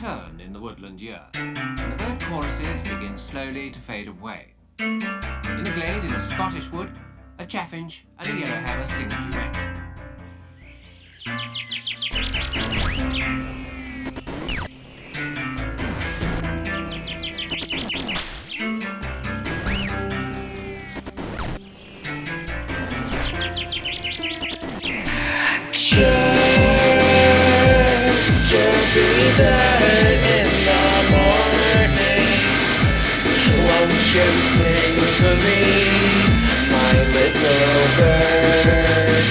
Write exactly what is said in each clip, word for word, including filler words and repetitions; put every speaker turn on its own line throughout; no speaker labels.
turn in the woodland year, and the bird choruses begin slowly to fade away. In a glade in a Scottish wood, a chaffinch and a yellowhammer sing a duet.
Be there in the morning. Won't you sing for me, my little bird?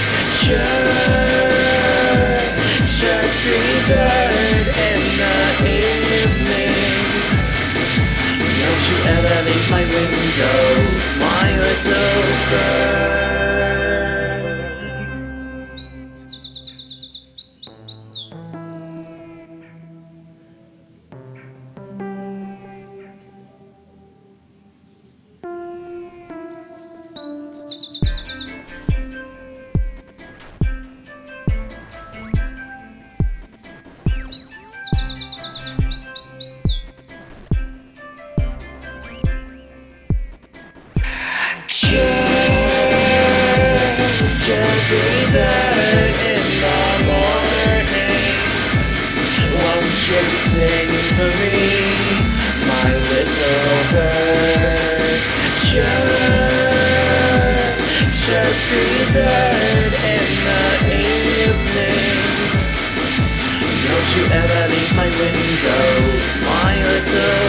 Chirp, chirpy bird in the evening. Don't you ever leave my window, my little bird. Chirpy bird in the morning. Won't you sing for me, my little bird? Chirp, chirpy bird in the evening. Don't you ever leave my window, my little